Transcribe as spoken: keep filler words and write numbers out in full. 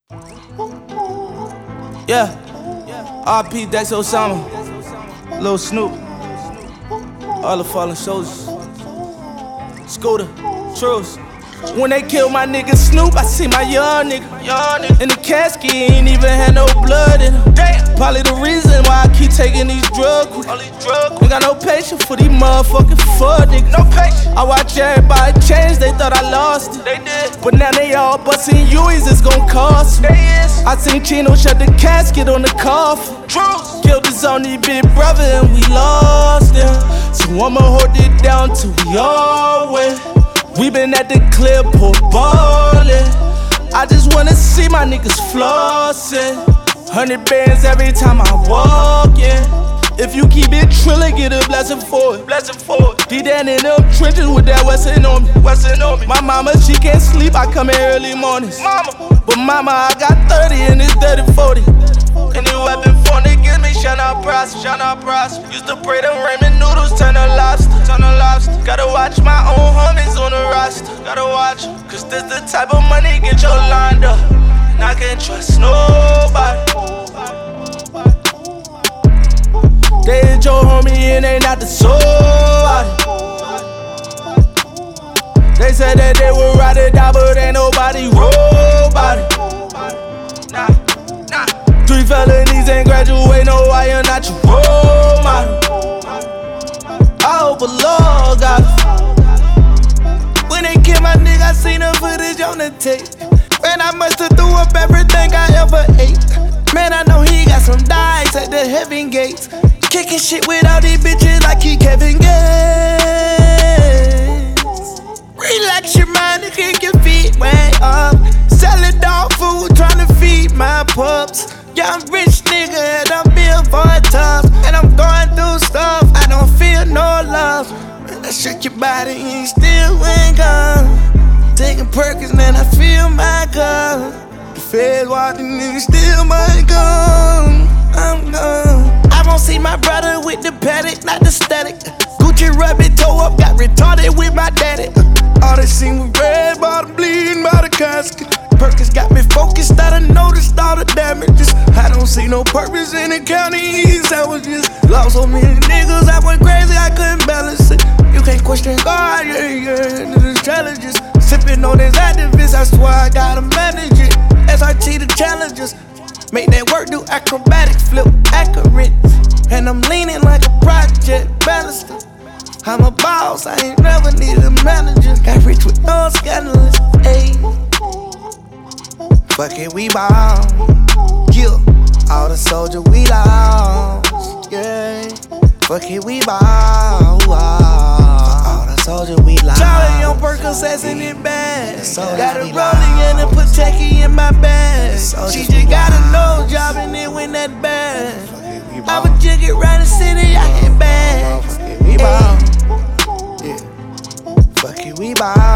Yeah, R P Dex Osama, Lil Snoop, all the fallen soldiers, Scooter, Truce. When they killed my nigga Snoop, I see my young nigga, young nigga in the casket, he ain't even had no blood in him. Damn. Probably the reason why I keep taking these drugs. All these drugs. Ain't got no patience for these motherfucking fuck niggas. No patience. I watch everybody change, they thought I lost it. They did. But now they all bustin' U's, it's gon' cost me. They is. I seen Chino shut the casket on the coffin. Truce. Killed his only big brother and we lost him. So I'ma hold it down till we all win. We been at the clip, pour ballin'. I just wanna see my niggas flossin'. Hundred bands every time I walk in. If you keep it trillin', get a blessing for it. Blessing for it. Be down in them trenches with that Westin on me. Westin on me. My mama, she can't sleep, I come in early mornings. Mama. But mama, I got thirty and it's thirty forty. Any weapon for niggas, me shine out prosper, shine out prosper. Used to pray them ramen noodles, turn to lobster, turn to lobster. Gotta watch my own homies on the roster, gotta watch them. Cause this the type of money get you lined up. And I can't trust nobody. They hit your homie and they not the soul. They said that they would ride it down, but ain't nobody robot it. Nah, nah. Three felonies ain't graduate, no, I am not your role model. I hope a Lord got it. When they kill my nigga, I seen the footage on the tape. Man, I musta threw up everything I ever ate. Man, I know he got some dice at the heaven gates. Kicking shit with all these bitches like he Kevin Gates. Relax your mind and kick your feet way up. Selling dog food, trying to feed my pups. Yeah, I'm rich nigga and I'm built for tough. And I'm going through stuff, I don't feel no love. I shake your body and you still ain't gone. Taking Perkins, man, I feel my gun. The feds watching and still my gun. I'm gone. I won't see my brother with the paddock, not the static. Gucci rabbit toe up, got retarded with my daddy. All they seen was red bottom bleeding by the casket. Perkins got me focused, I done noticed all the damages. I don't see no purpose in the counties, I was just lost so many niggas, I went crazy, I couldn't balance it. You can't question God, yeah, yeah, the challenges. Sipping on this activist, I swear I gotta manage it. S R T the challenges. Make that work, do acrobatic, flip accurate. And I'm leaning like a project baluster. I'm a boss, I ain't never needed a manager. Got rich with no scandalous, ayy. Fuck it, we ball. Yeah, all the soldiers we lost. Yeah, fuck it, we ball. All the soldiers we lost. Charlie on Percocets in it bad. Got a rolling and a Pateki in my bag. She just got a nose job and it went that bad. I would jig it round the city, I get bad. Fuck it, we ball. Yeah, fuck it, we ball.